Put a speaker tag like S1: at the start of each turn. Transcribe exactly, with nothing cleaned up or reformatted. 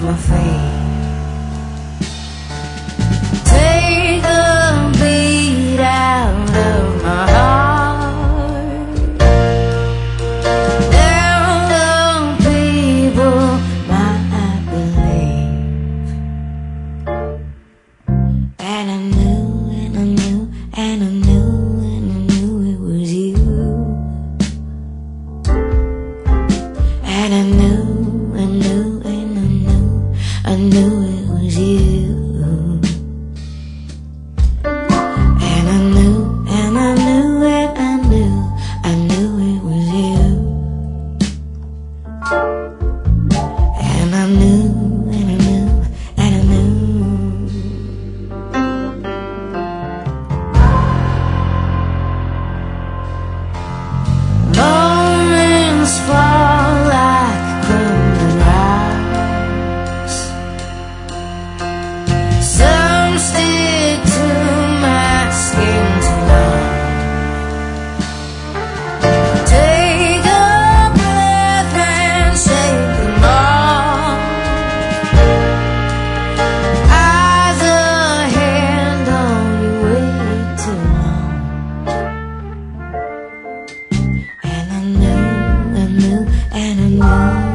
S1: my feet. Take the beat out of my heart. Down the people might believe. And I knew, and I knew, and I knew, and I knew it was you. And I knew, I knew, and I knew, I knew it was you. And I knew, and I knew, and I knew, I knew it was you. And I knew, and I knew, and I knew. Moments fall like crumbling rocks. Some stick to my skin tonight. Take a breath and shake them off. Eyes ahead, don't you wait too long. And I knew, I knew, and I knew.